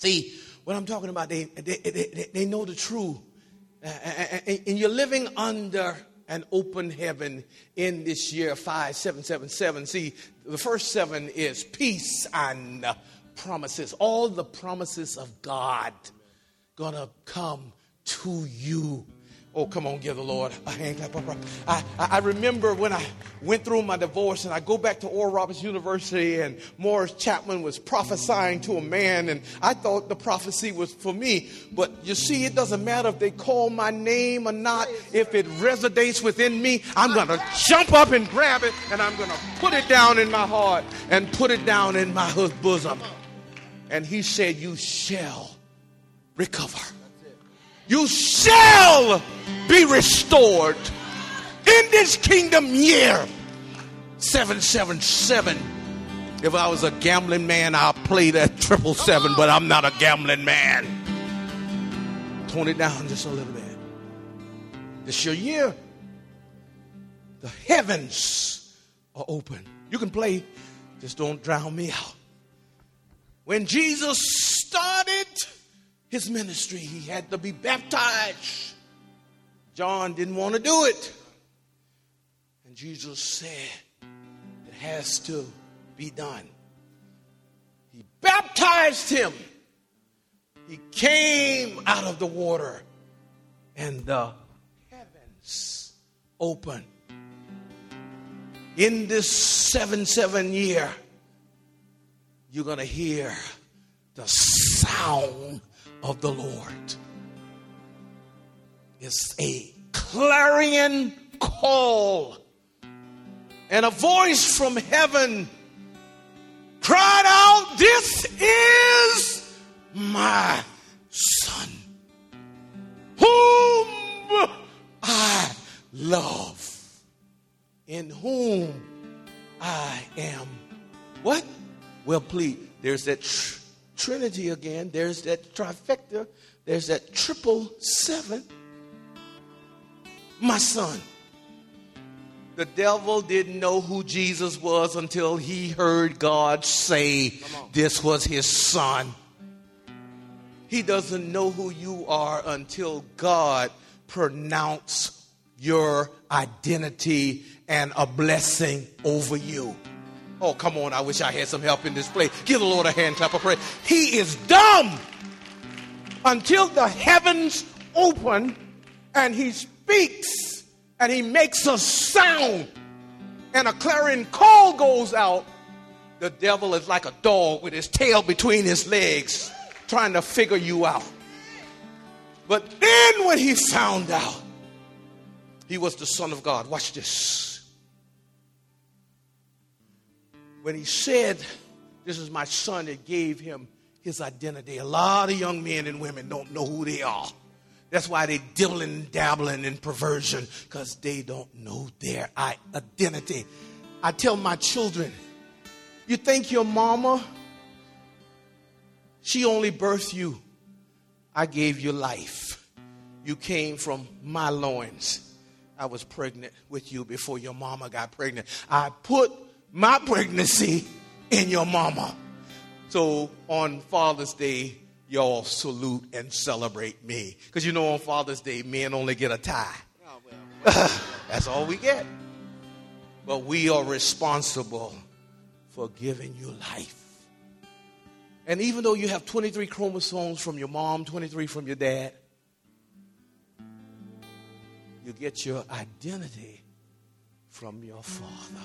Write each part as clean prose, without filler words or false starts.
See, what I'm talking about, they know the truth. And you're living under an open heaven in this year 5777. See, the first 7 is peace and promises. All the promises of God gonna come to you. Oh, come on, give the Lord a hand clap. I remember when I went through my divorce, and I go back to Oral Roberts University, and Morris Chapman was prophesying to a man, and I thought the prophecy was for me. But you see, it doesn't matter if they call my name or not. If it resonates within me, I'm going to jump up and grab it, and I'm going to put it down in my heart and put it down in my bosom. And he said, you shall recover. You shall be restored in this kingdom year 777. If I was a gambling man, I'll play that 777, but I'm not a gambling man. Tone it down just a little bit. This is your year. The heavens are open. You can play, just don't drown me out. When Jesus started his ministry, he had to be baptized. John didn't want to do it. And Jesus said, it has to be done. He baptized him. He came out of the water, and the heavens opened. In this 7-7 year, you're going to hear the sound of the Lord. It's a clarion call, and a voice from heaven cried out, this is my son, whom I love, in whom I am what? Well pleased. There's that Trinity again. There's that trifecta. There's that 777. My son. The devil didn't know who Jesus was until he heard God say this was his son. He doesn't know who you are until God pronounced your identity and a blessing over you. Oh, come on. I wish I had some help in this place. Give the Lord a hand clap of praise. He is dumb until the heavens open and he speaks and he makes a sound and a clarion call goes out. The devil is like a dog with his tail between his legs trying to figure you out. But then when he found out he was the Son of God, watch this. When he said, this is my son, it gave him his identity. A lot of young men and women don't know who they are. That's why they dibbling and dabbling in perversion, because they don't know their identity. I tell my children, you think your mama, she only birthed you. I gave you life. You came from my loins. I was pregnant with you before your mama got pregnant. I put my pregnancy in your mama. So on Father's Day, y'all salute and celebrate me. Because you know on Father's Day, men only get a tie. That's all we get. But we are responsible for giving you life. And even though you have 23 chromosomes from your mom, 23 from your dad, you get your identity from your father.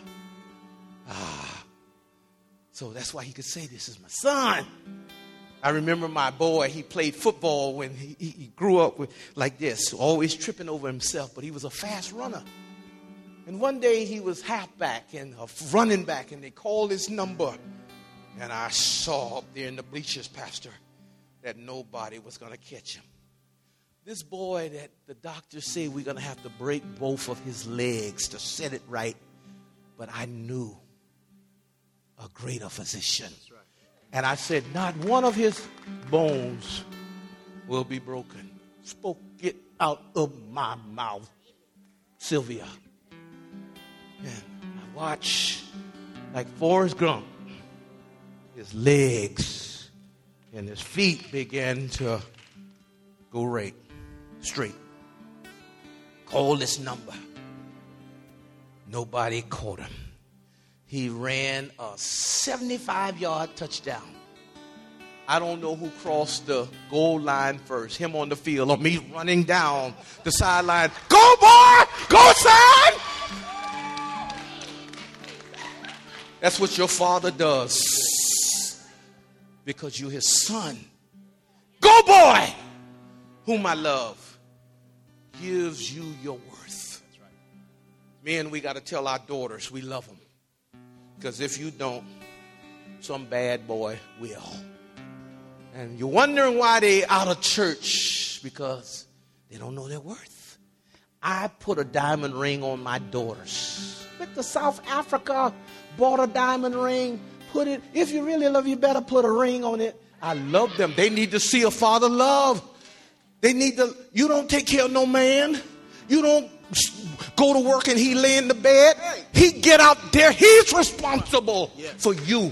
So that's why he could say, this is my son. I remember my boy, he played football when he grew up with, like this, always tripping over himself, but he was a fast runner. And one day he was halfback and a running back, and they called his number. And I saw up there in the bleachers, Pastor, that nobody was going to catch him. This boy that the doctor said we're going to have to break both of his legs to set it right. But I knew a greater physician. Right. And I said, not one of his bones will be broken. Spoke it out of my mouth. Sylvia. And I watched like Forrest Gump. His legs And his feet began to go right, straight. Call this number. Nobody caught him. He ran a 75-yard touchdown. I don't know who crossed the goal line first, him on the field or me running down the sideline. Go, boy! Go, son! That's what your father does because you're his son. Go, boy! Whom I love gives you your worth. That's right. Men, we got to tell our daughters we love them. Because if you don't, some bad boy will. And you're wondering why they out of church because they don't know their worth. I put a diamond ring on my daughters. Went to South Africa, bought a diamond ring, put it. If you really love, you better put a ring on it. I love them. They need to see a father love. They need to. You don't take care of no man. You don't go to work and he lay in the bed. He get out there. He's responsible for you.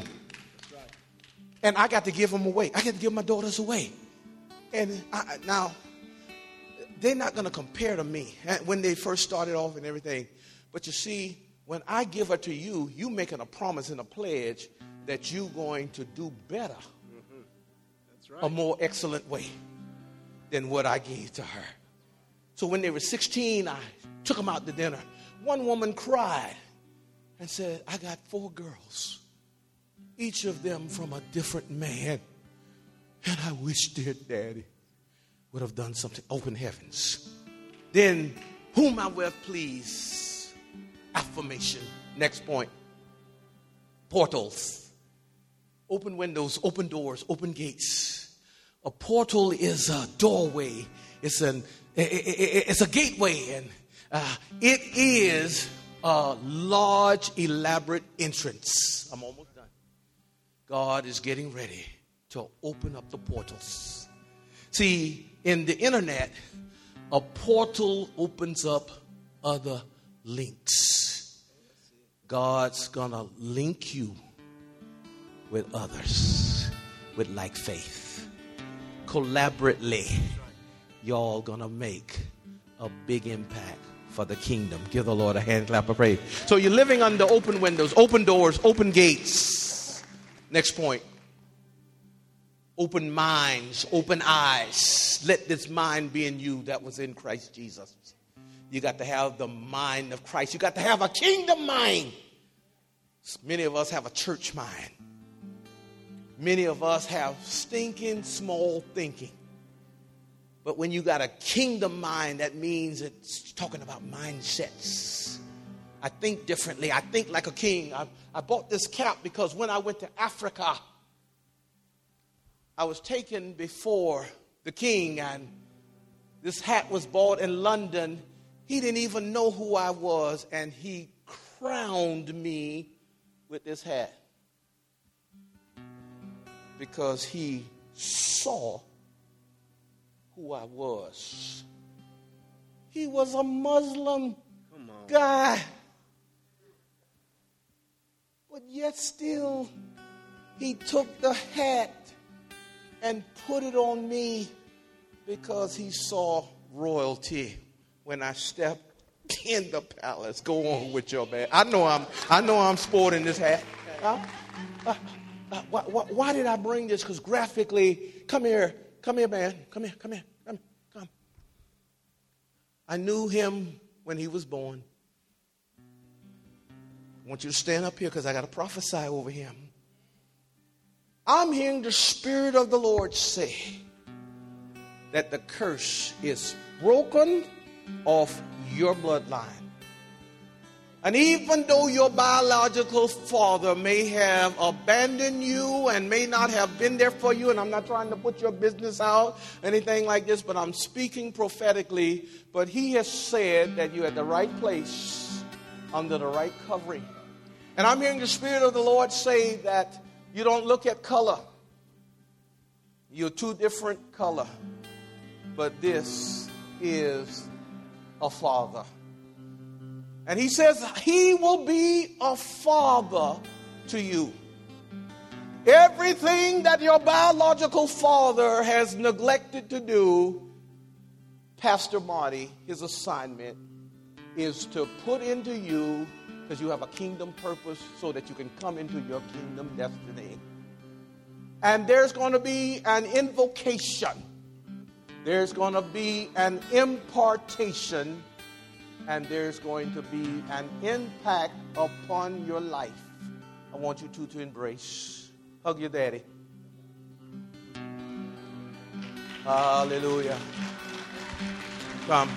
And I got to give them away. I got to give my daughters away. And now, they're not going to compare to me when they first started off and everything. But you see, when I give her to you, you making a promise and a pledge that you're going to do better. Mm-hmm. That's right. A more excellent way than what I gave to her. So when they were 16, I took them out to dinner. One woman cried and said, I got 4 girls. Each of them from a different man. And I wish dear daddy would have done something. Open heavens. Then, whom I will please. Affirmation. Next point. Portals. Open windows, open doors, open gates. A portal is a doorway. It's a gateway. And it is a large, elaborate entrance. I'm almost done. God is getting ready to open up the portals. See, in the internet, a portal opens up other links. God's going to link you with others with like faith. Collaboratively, y'all going to make a big impact for the kingdom. Give the Lord a hand clap of praise. So you're living under open windows, open doors, open gates. Next point. Open minds, open eyes. Let this mind be in you that was in Christ Jesus. You got to have the mind of Christ. You got to have a kingdom mind. Many of us have a church mind. Many of us have stinking small thinking. But when you got a kingdom mind, that means it's talking about mindsets. I think differently. I think like a king. I bought this cap because when I went to Africa, I was taken before the king, and this hat was bought in London. He didn't even know who I was, and he crowned me with this hat because he saw who I was. He was a Muslim guy. But yet still, he took the hat and put it on me because he saw royalty when I stepped in the palace. Go on with your man. I know I'm sporting this hat. Why did I bring this? Because graphically, come here, man. Come. I knew him when he was born. I want you to stand up here because I got to prophesy over him. I'm hearing the Spirit of the Lord say that the curse is broken off your bloodline. And even though your biological father may have abandoned you and may not have been there for you, and I'm not trying to put your business out, anything like this, but I'm speaking prophetically, but he has said that you're at the right place under the right covering. And I'm hearing the Spirit of the Lord say that you don't look at color. You're 2 different color. But this is a father. And he says he will be a father to you. Everything that your biological father has neglected to do, Pastor Marty, his assignment is to put into you, because you have a kingdom purpose, so that you can come into your kingdom destiny. And there's going to be an invocation. There's going to be an impartation. And there's going to be an impact upon your life. I want you to embrace. Hug your daddy. Hallelujah. Come.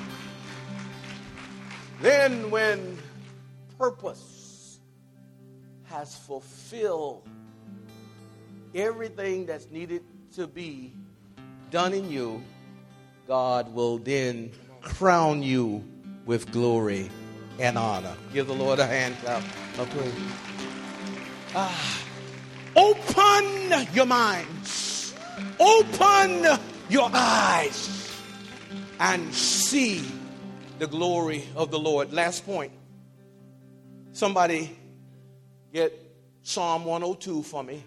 Then when purpose has fulfilled everything that's needed to be done in you, God will then crown you with glory and honor. Give the Lord a hand clap of praise. Open your minds. Open your eyes and see the glory of the Lord. Last point. Somebody get Psalm 102 for me.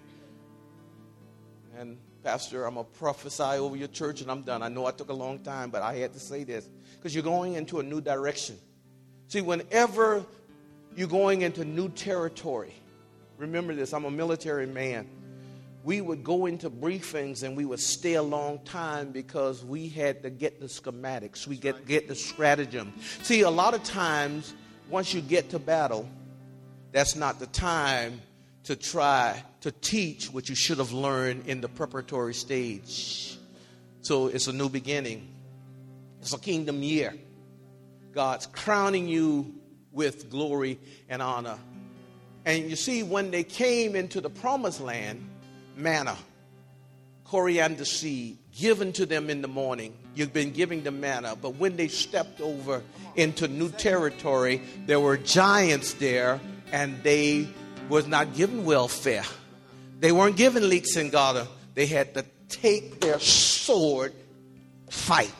And Pastor, I'm going to prophesy over your church and I'm done. I know I took a long time, but I had to say this because you're going into a new direction. See, whenever you're going into new territory, remember this, I'm a military man. We would go into briefings and we would stay a long time because we had to get the schematics. We get the stratagem. See, a lot of times, once you get to battle, that's not the time to try to teach what you should have learned in the preparatory stage. So it's a new beginning. It's a kingdom year. God's crowning you with glory and honor. And you see, when they came into the promised land, manna, coriander seed, given to them in the morning. You've been giving them manna. But when they stepped over into new territory, there were giants there, and they was not given welfare. They weren't given leeks and gouda. They had to take their sword, fight.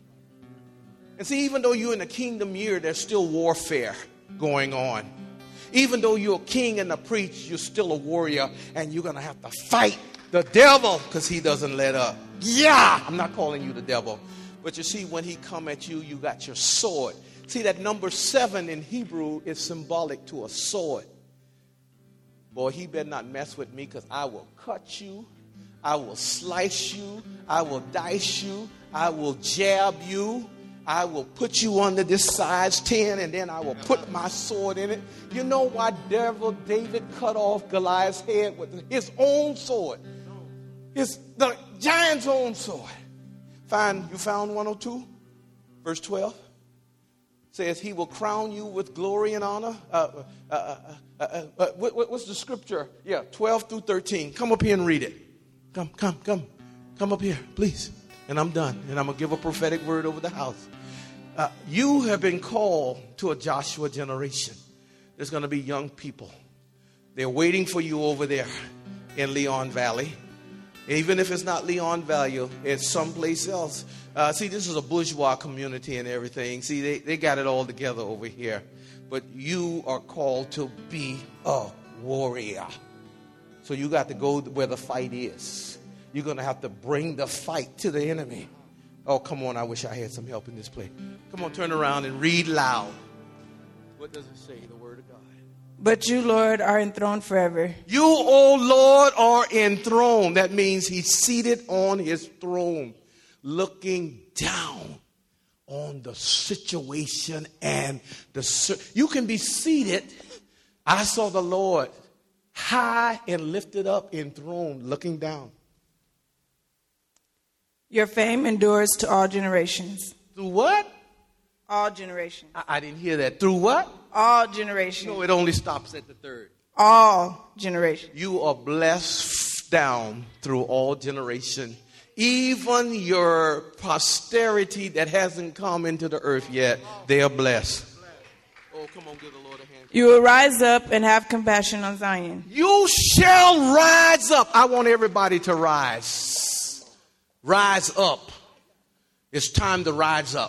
And see, even though you're in the kingdom year, there's still warfare going on. Even though you're a king and a priest, you're still a warrior, and you're going to have to fight the devil because he doesn't let up. Yeah, I'm not calling you the devil. But you see, when he come at you, you got your sword. See, that number 7 in Hebrew is symbolic to a sword. Boy, he better not mess with me because I will cut you. I will slice you. I will dice you. I will jab you. I will put you under this size 10, and then I will put my sword in it. You know why David cut off Goliath's head with his own sword? The giant's own sword. You found 102? Verse 12? Says he will crown you with glory and honor. What's the scripture? Yeah, 12 through 13. Come up here and read it. Come up here, please. And I'm done. And I'm going to give a prophetic word over the house. You have been called to a Joshua generation. There's going to be young people. They're waiting for you over there in Leon Valley. Even if it's not Leon Valley, it's someplace else. See, this is a bourgeois community and everything. See, they got it all together over here. But you are called to be a warrior. So you got to go where the fight is. You're going to have to bring the fight to the enemy. Oh, come on. I wish I had some help in this place. Come on, turn around and read loud. What does it say, the word of God? But you, Lord, are enthroned forever. You, O Lord, are enthroned. That means he's seated on his throne, looking down on the situation and you can be seated. I saw the Lord high and lifted up, enthroned, looking down. Your fame endures to all generations. Through what? All generations. I didn't hear that. Through what? All generations. No, it only stops at the third. All generations. You are blessed down through all generations. Even your posterity that hasn't come into the earth yet, they are blessed. Oh, come on, give the Lord a hand. You will rise up and have compassion on Zion. You shall rise up. I want everybody to rise. Rise up. It's time to rise up.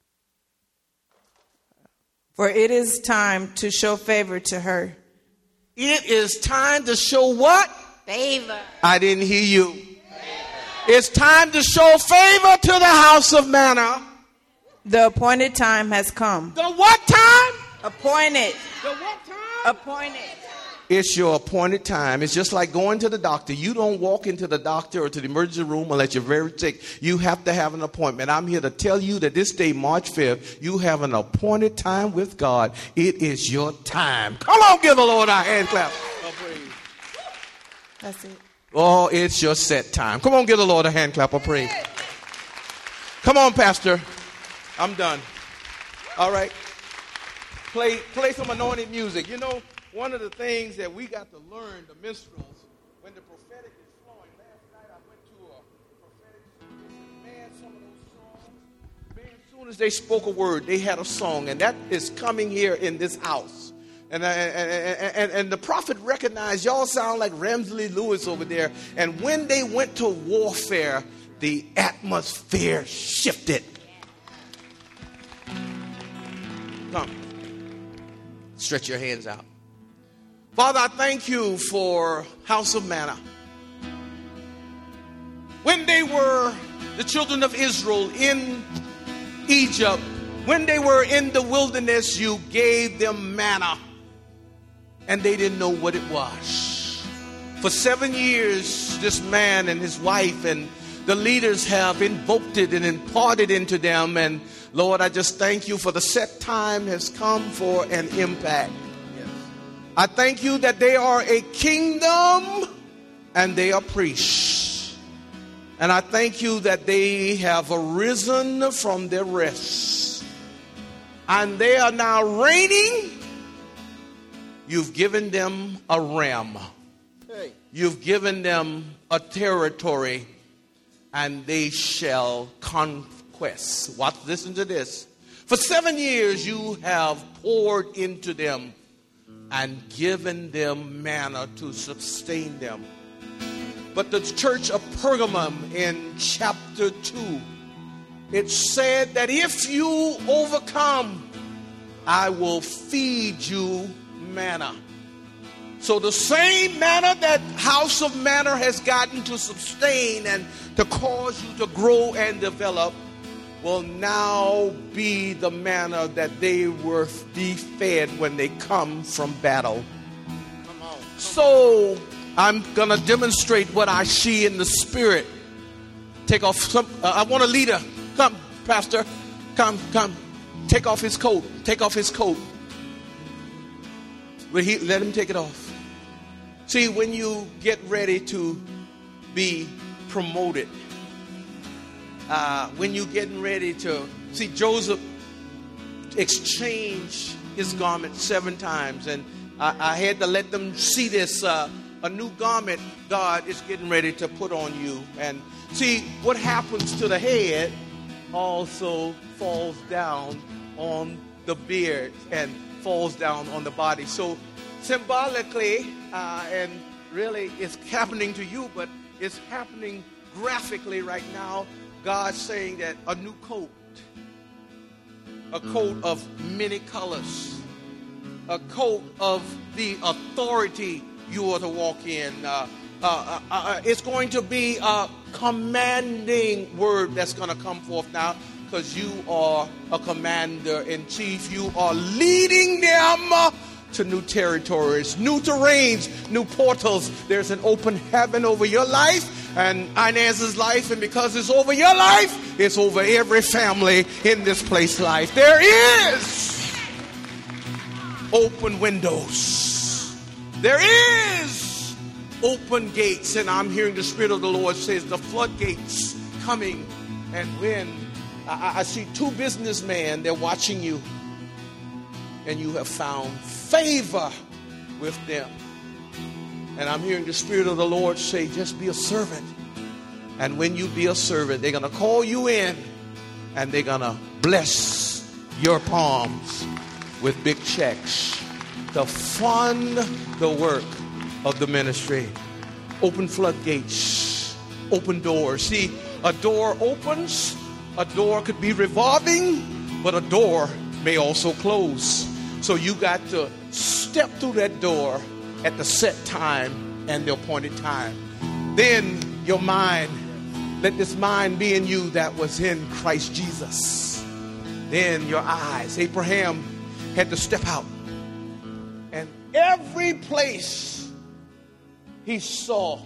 For it is time to show favor to her. It is time to show what? Favor. I didn't hear you. It's time to show favor to the house of manna. The appointed time has come. The what time? Appointed. The what time? Appointed. It's your appointed time. It's just like going to the doctor. You don't walk into the doctor or to the emergency room unless you're very sick. You have to have an appointment. I'm here to tell you that this day, March 5th, you have an appointed time with God. It is your time. Come on, give the Lord a hand clap. That's it. Oh, it's your set time. Come on, give the Lord a hand clap of praise. Come on, Pastor. I'm done. All right. Play some anointed music. You know, one of the things that we got to learn, the minstrels, when the prophetic is flowing. Last night I went to a prophetic service, and man, some of those songs, man, as soon as they spoke a word, they had a song, and that is coming here in this house. And the prophet recognized, y'all sound like Ramsley Lewis over there. And when they went to warfare, the atmosphere shifted. Come. Stretch your hands out. Father, I thank you for House of Manna. When they were the children of Israel in Egypt, when they were in the wilderness, you gave them manna. And they didn't know what it was. For 7 years, this man and his wife and the leaders have invoked it and imparted into them. And Lord, I just thank you for the set time has come for an impact. Yes. I thank you that they are a kingdom and they are priests. And I thank you that they have arisen from their rest. And they are now reigning. You've given them a realm. You've given them a territory, and they shall conquest. Listen to this. For 7 years you have poured into them and given them manna to sustain them. But the church of Pergamum in chapter 2, it said that if you overcome, I will feed you manna. So the same manna that House of Manna has gotten to sustain and to cause you to grow and develop will now be the manna that they will be fed when they come from battle. So I'm going to demonstrate what I see in the spirit. Take off some, I want a leader. Come, Pastor. Come. Take off his coat. Take off his coat. Let him take it off. See, when you get ready to be promoted, when you're getting ready to see, Joseph exchanged his garment 7 times, and I had to let them see this. A new garment God is getting ready to put on you. And see, what happens to the head also falls down on the beard and falls down on the body. So symbolically, and really it's happening to you, but it's happening graphically right now. God's saying that a new coat, a coat of many colors, a coat of the authority you are to walk in. It's going to be a commanding word that's going to come forth now, because you are a commander-in-chief. You are leading them to new territories, new terrains, new portals. There's an open heaven over your life and Inez's life, and because it's over your life, it's over every family in this place life. There is open windows. There is open gates, and I'm hearing the Spirit of the Lord says the floodgates coming. And when I see 2 businessmen, they're watching you, and you have found favor with them. And I'm hearing the Spirit of the Lord say, just be a servant. And when you be a servant, they're going to call you in, and they're going to bless your palms with big checks to fund the work of the ministry. Open floodgates, open doors. See, a door opens, a door could be revolving, but a door may also close. So you got to step through that door at the set time and the appointed time. Then your mind, let this mind be in you that was in Christ Jesus. Then your eyes, Abraham had to step out. And every place he saw,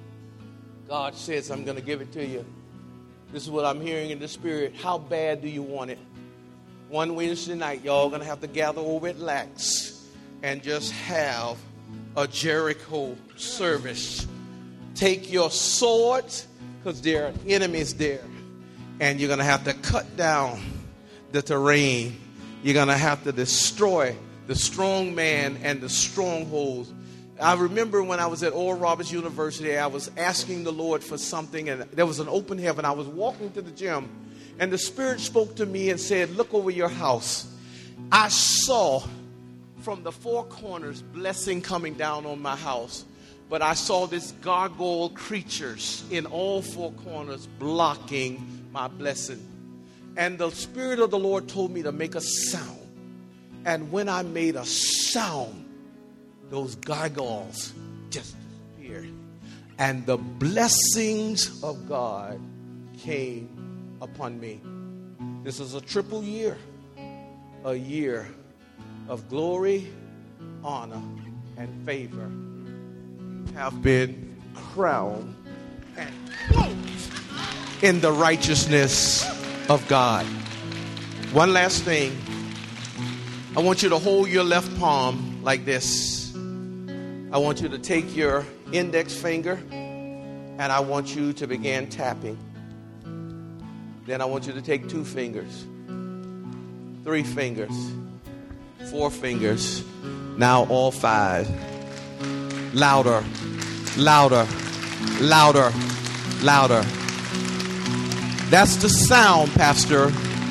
God says, I'm going to give it to you. This is what I'm hearing in the spirit. How bad do you want it? One Wednesday night, y'all going to have to gather over at Lax and just have a Jericho service. Take your swords, because there are enemies there. And you're going to have to cut down the terrain. You're going to have to destroy the strong man and the strongholds. I remember when I was at Oral Roberts University, I was asking the Lord for something, and there was an open heaven. I was walking to the gym, and the Spirit spoke to me and said, look over your house. I saw from the four corners blessing coming down on my house, but I saw these gargoyle creatures in all four corners blocking my blessing. And the Spirit of the Lord told me to make a sound. And when I made a sound, those gargoyles just disappeared. And the blessings of God came upon me. This is a triple year. A year of glory, honor, and favor. Have been crowned and clothed in the righteousness of God. One last thing. I want you to hold your left palm like this. I want you to take your index finger and I want you to begin tapping. Then I want you to take 2 fingers, 3 fingers, 4 fingers, now all 5. Louder, louder, louder, louder. That's the sound, Pastor,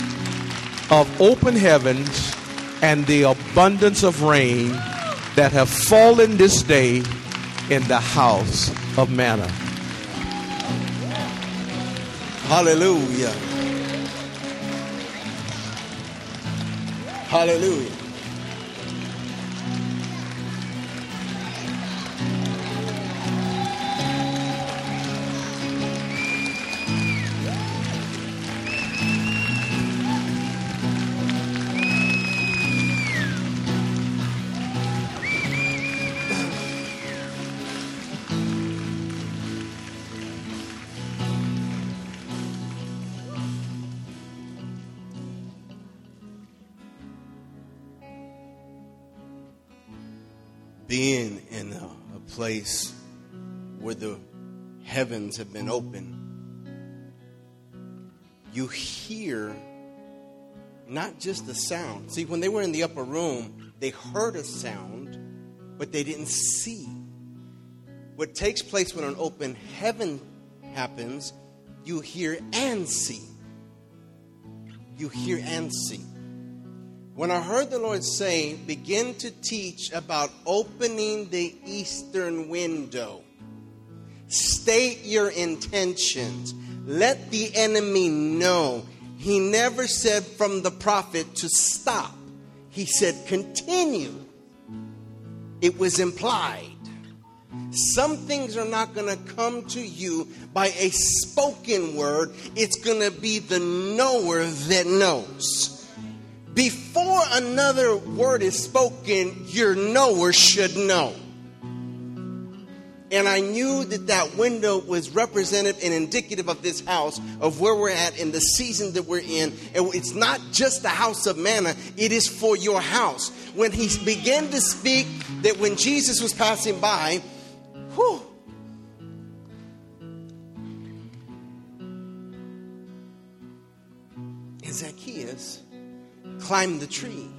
of open heavens and the abundance of rain that have fallen this day in the house of manna. Hallelujah. Hallelujah. Being in a place where the heavens have been open, you hear not just the sound. See, when they were in the upper room, they heard a sound, but they didn't see. What takes place when an open heaven happens, you hear and see. You hear and see. When I heard the Lord say, begin to teach about opening the eastern window, state your intentions, let the enemy know. He never said from the prophet to stop. He said continue. It was implied. Some things are not going to come to you by a spoken word. It's going to be the knower that knows. Before another word is spoken, your knower should know. And I knew that that window was representative and indicative of this house, of where we're at in the season that we're in. And it's not just the house of manna, it is for your house. When he began to speak that when Jesus was passing by, whew, and Zacchaeus climbed the tree.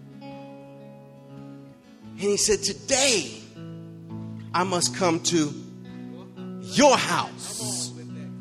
And he said, today I must come to your house.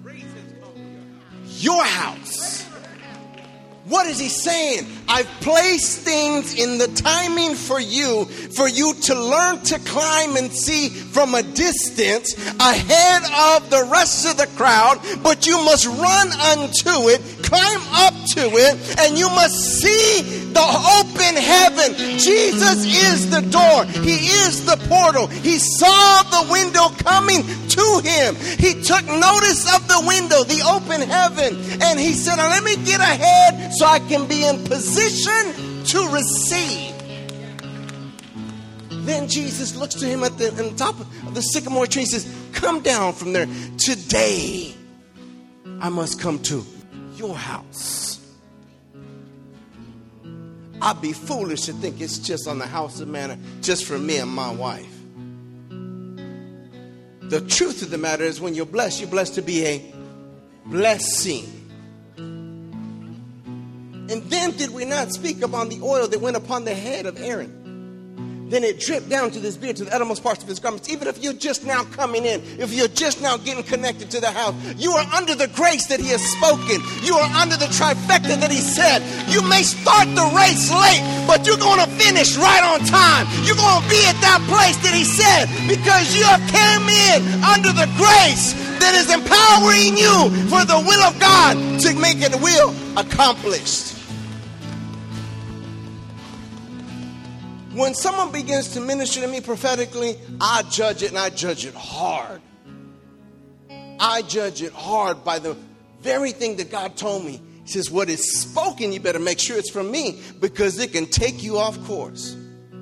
Your house. What is he saying? I've placed things in the timing for you to learn to climb and see from a distance ahead of the rest of the crowd, but you must run unto it. climb up to it, and you must see the open heaven. Jesus is the door. He is the portal. He saw the window coming to him. He took notice of the window, the open heaven, and he said, now let me get ahead so I can be in position to receive. Then Jesus looks to him on the top of the sycamore tree and says, come down from there. Today, I must come to your house. I'd be foolish to think it's just on the house of manna, just for me and my wife. The truth of the matter is when you're blessed to be a blessing. And then did we not speak upon the oil that went upon the head of Aaron? Then it dripped down to this beard, to the uttermost parts of his garments. Even if you're just now coming in, if you're just now getting connected to the house, you are under the grace that he has spoken. You are under the trifecta that he said. You may start the race late, but you're going to finish right on time. You're going to be at that place that he said, because you have came in under the grace that is empowering you for the will of God to make the will accomplished. When someone begins to minister to me prophetically, I judge it, and I judge it hard. I judge it hard by the very thing that God told me. He says, what is spoken, you better make sure it's from me, because it can take you off course.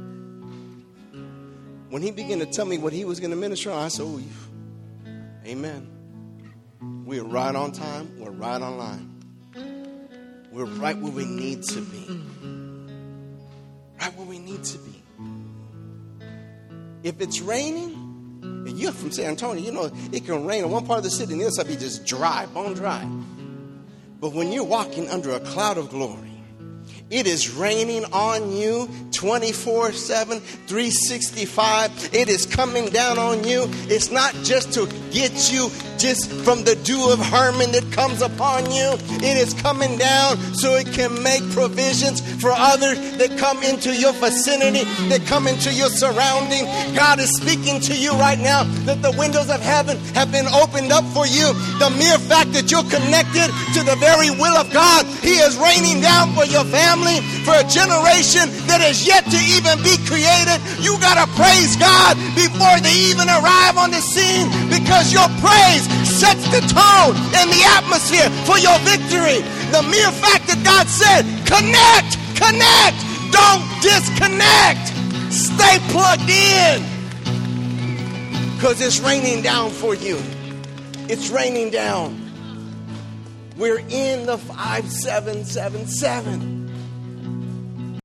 When he began to tell me what he was going to minister on, I said, oh, amen. We're right on time. We're right on line. We're right where we need to be. Right where we need to be. If it's raining, and you're from San Antonio, you know it can rain in one part of the city and the other side be just dry, bone dry. But when you're walking under a cloud of glory, it is raining on you 24/7, 365. It is coming down on you. It's not just to get you just from the dew of Hermon that comes upon you. It is coming down so it can make provisions for others that come into your vicinity, that come into your surrounding. God is speaking to you right now that the windows of heaven have been opened up for you. The mere fact that you're connected to the very will of God, he is raining down for your family, for a generation that is yet to even be created. You got to praise God before they even arrive on the scene, because your praise sets the tone and the atmosphere for your victory. The mere fact that God said, connect, don't disconnect. Stay plugged in, because it's raining down for you. It's raining down. We're in the 5777.